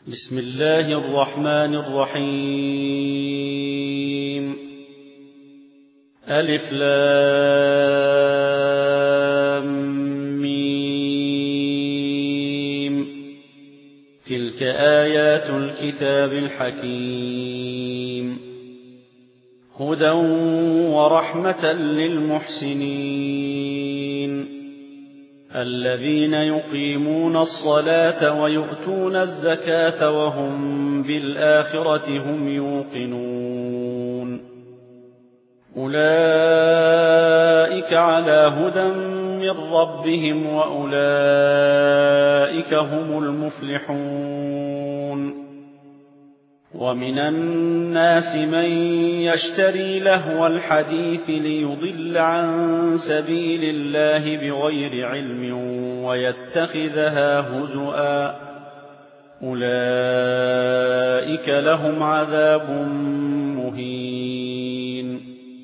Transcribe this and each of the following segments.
بسم الله الرحمن الرحيم. ألف لام ميم. تلك آيات الكتاب الحكيم، هدى ورحمة للمحسنين الذين يقيمون الصلاة ويؤتون الزكاة وهم بالآخرة هم يوقنون. أولئك على هدى من ربهم وأولئك هم المفلحون. ومن الناس من يشتري لهو الحديث ليضل عن سبيل الله بغير علم ويتخذها هزؤا، أولئك لهم عذاب مهين.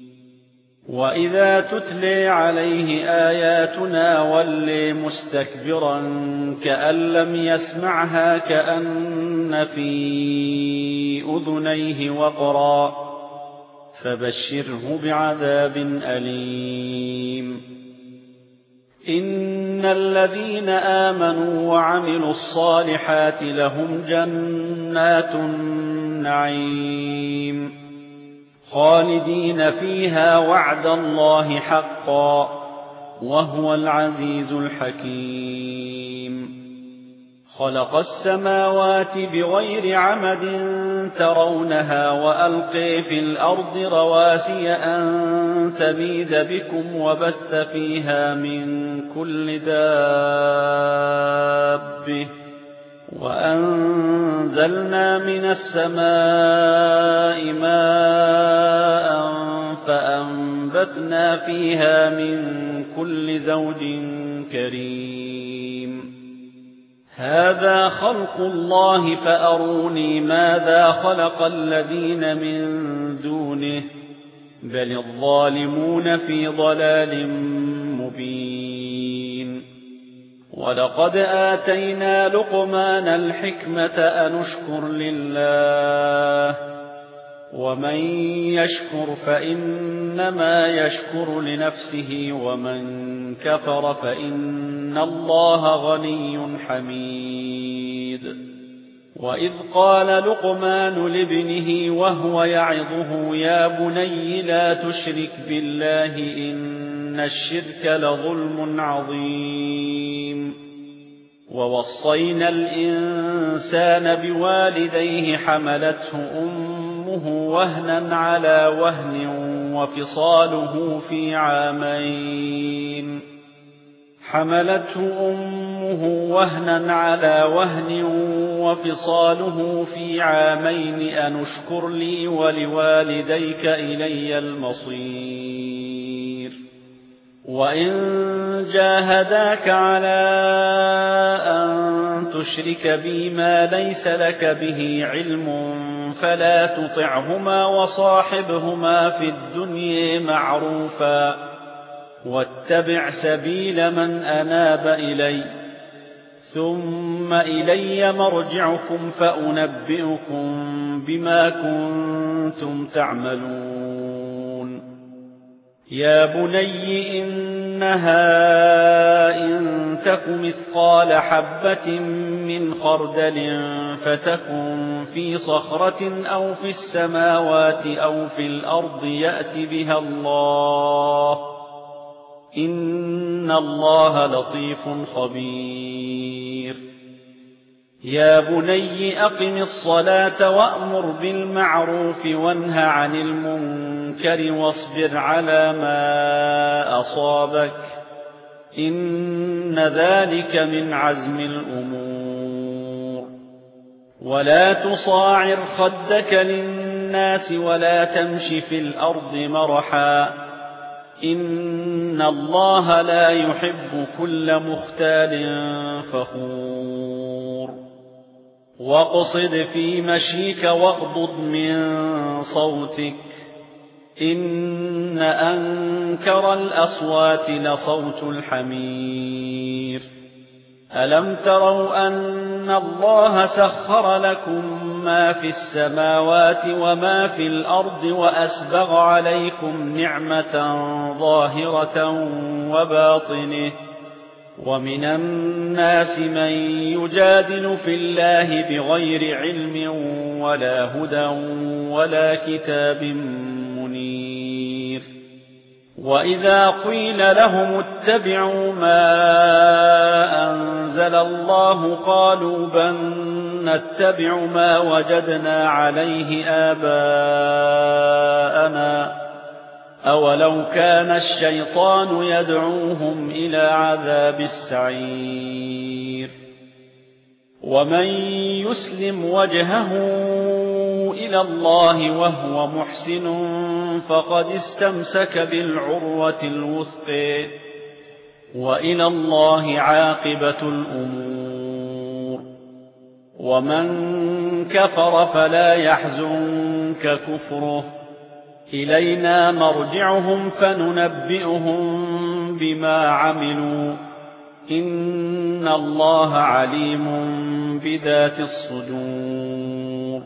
وإذا تتلي عليه آياتنا ولي مستكبرا كأن لم يسمعها كأن في أذنيه وقرا، فبشره بعذاب أليم. إن الذين آمنوا وعملوا الصالحات لهم جنات النعيم خالدين فيها وعد الله حقا، وهو العزيز الحكيم. خلق السماوات بغير عمد ترونها وألقي في الأرض رواسي أن تميد بكم وبث فيها من كل دابة، وأنزلنا من السماء ماء فأنبتنا فيها من كل زوج كريم. هذا خلق الله فأروني ماذا خلق الذين من دونه، بل الظالمون في ضلال مبين. ولقد آتينا لقمان الحكمة أن اشكر لله، ومن يشكر فإنما يشكر لنفسه، ومن كفر فإن الله غني حميد. وإذ قال لقمان لابنه وهو يعظه يا بني لا تشرك بالله إن الشرك لظلم عظيم. ووصينا الإنسان بوالديه حملته أمه وهنا على وهن وفصاله في عامين أن اشكر لي ولوالديك إلي المصير. وإن جاهداك على أن تشرك بي ما ليس لك به علم فلا تطعهما وصاحبهما في الدنيا معروفا، واتبع سبيل من أناب إلي، ثم إلي مرجعكم فأنبئكم بما كنتم تعملون. يا بني إنها إن تك مثقال حبة من خردل فتكن في صخرة أو في السماوات أو في الأرض يأت بها الله، إن الله لطيف خبير. يا بني أقم الصلاة وأمر بالمعروف وانه عن المنكر واصبر على ما أصابك، إن ذلك من عزم الأمور. ولا تصاعر خدك للناس ولا تمش في الأرض مرحا، إن الله لا يحب كل مختال فخور. واقصد في مشيك واغضض من صوتك، إن أنكر الأصوات لصوت الحمير. ألم تروا أن أن الله سخر لكم ما في السماوات وما في الأرض وأسبغ عليكم نعمة ظاهرة وباطنة ومن الناس من يجادل في الله بغير علم ولا هدى ولا كتاب منير وإذا قيل لهم اتبعوا ما أنزل الله قالوا بل نتبع ما وجدنا عليه آباءنا أولو كان الشيطان يدعوهم إلى عذاب السعير ومن يسلم وجهه إلى الله وهو محسن فقد استمسك بالعروة الوثقى وإلى الله عاقبة الأمور ومن كفر فلا يحزنك كفره إلينا مرجعهم فننبئهم بما عملوا إن الله عليم بذات الصدور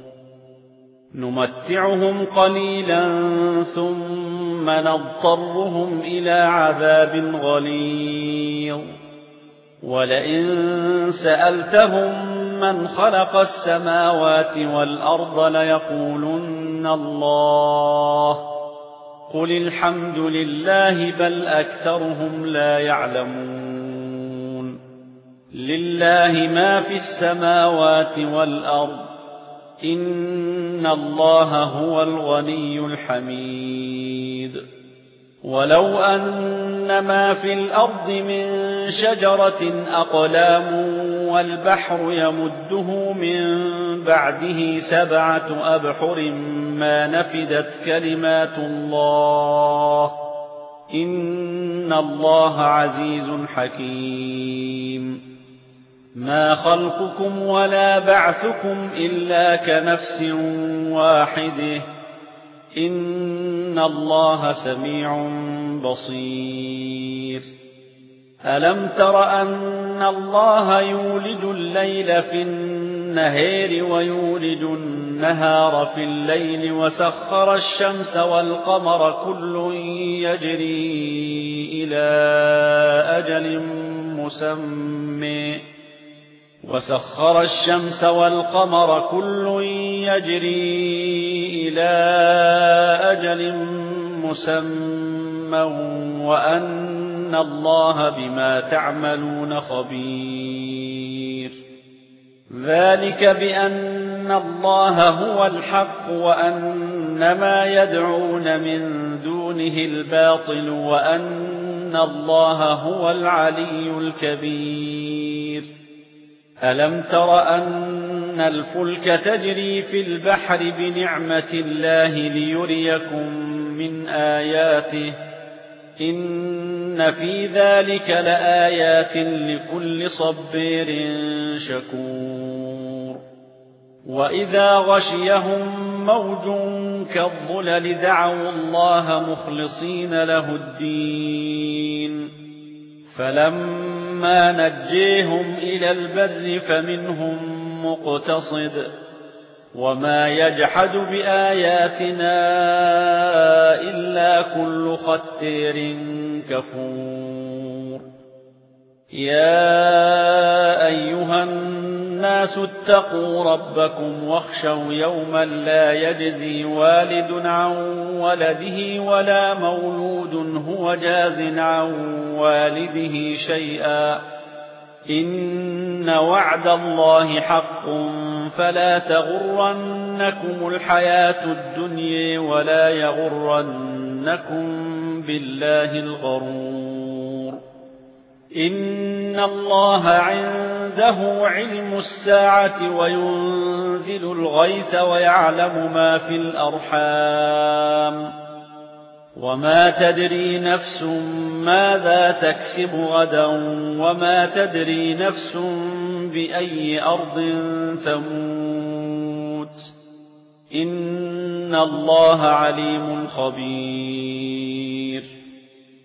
نمتعهم قليلا ثم نضطرهم إلى عذاب غليظ ولئن سألتهم من خلق السماوات والأرض ليقولن الله قل الحمد لله بل أكثرهم لا يعلمون لله ما في السماوات والأرض إن الله هو الغني الحميد ولو أن ما في الأرض من شجرة أقلام والبحر يمده من بعده 7 أبحر ما نفدت كلمات الله إن الله عزيز حكيم ما خلقكم ولا بعثكم إلا كنفس واحدة إن الله سميع بصير ألم تر أن الله يولج الليل في النهار ويولج النهار في الليل وسخر الشمس والقمر كل يجري إلى أجل مسمى وسخر الشمس والقمر كل يجري إلى أجل مسمى وأن الله بما تعملون خبير ذلك بأن الله هو الحق وأن ما يدعون من دونه الباطل وأن الله هو العلي الكبير ألم تر أن الفلك تجري في البحر بنعمة الله ليريكم من آياته إن في ذلك لآيات لكل صبير شكور وإذا غشيهم موج كالظلل دعوا الله مخلصين له الدين فلما نجيهم إلى البر فمنهم مقتصد وما يجحد بآياتنا إلا كل ختير كفور يا أيها الناس اتقوا ربكم واخشوا يوما لا يجزي والد عن ولده ولا مولود هو جاز عن والده شيئا إن وعد الله حق فلا تغرنكم الحياة الدنيا ولا يغرنكم بالله الغرور إن الله عنده علم الساعة وينزل الغيث ويعلم ما في الأرحام وما تدري نفس ماذا تكسب غدا وما تدري نفس بأي أرض تموت إن الله عليم خبير